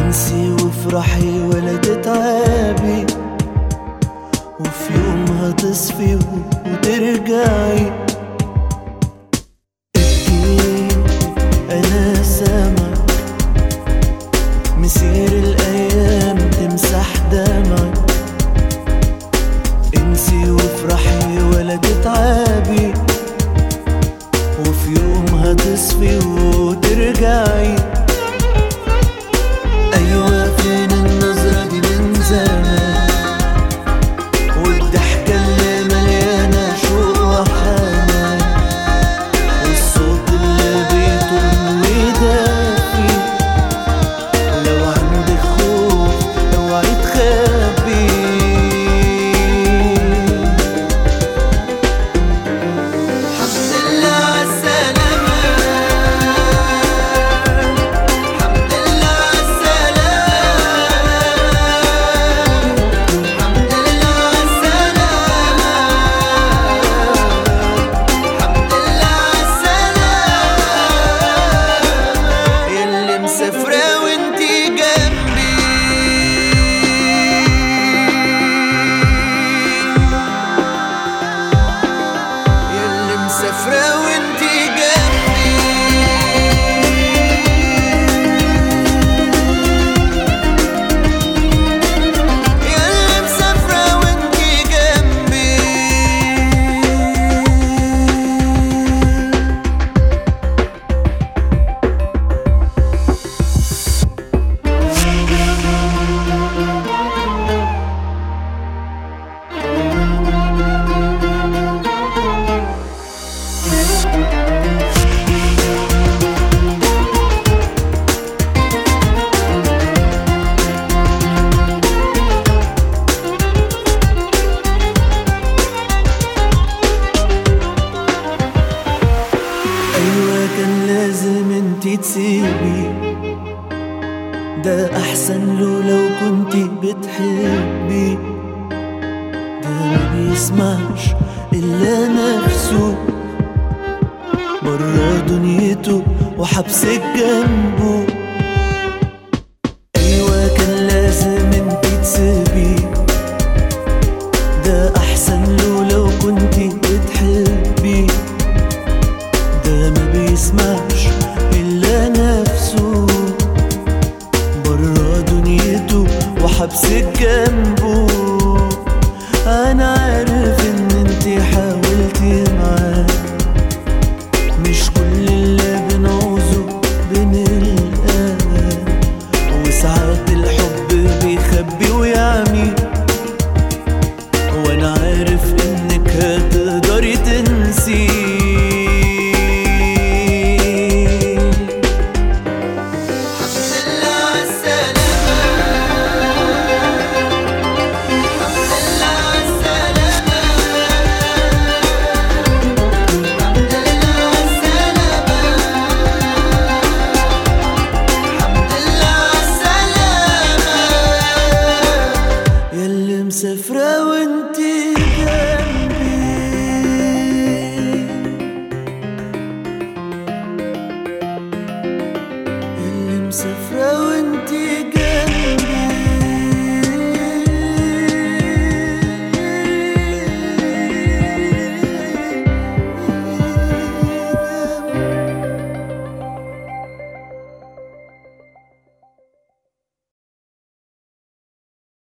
انسي وافرحي ولا تتعبي، وفي يوم هتصفي وترجعي. ابكي انا سامعك، مسير الايام تمسح دمعك. انسي وافرحي ولا تتعبي، وفي يوم هتصفي وترجعي. أيوة فين النظرة دي من زمان، والضحكة اللي مليانة شوق وحنان، والصوت اللي بيطول ويدافي. لو عندك خوف اوعي تخبي. مسافرة وانتي جنبي، ياللي مسافرة وانتي جنبي، ياللي مسافرة وانتي جنبي. أيوة كان لازم انتي تسيبي، ده أحسن له لو كنتي بتحبي. ده ما بيسمعش إلا نفسه، برا دنيته وحبسك جنبه. أيوة كان لازم انتي تسيبي، ده أحسن له لو كنتي بتحبي. ده ما بيسمعش إلا نفسه، برا دنيته وحبسك جنبه.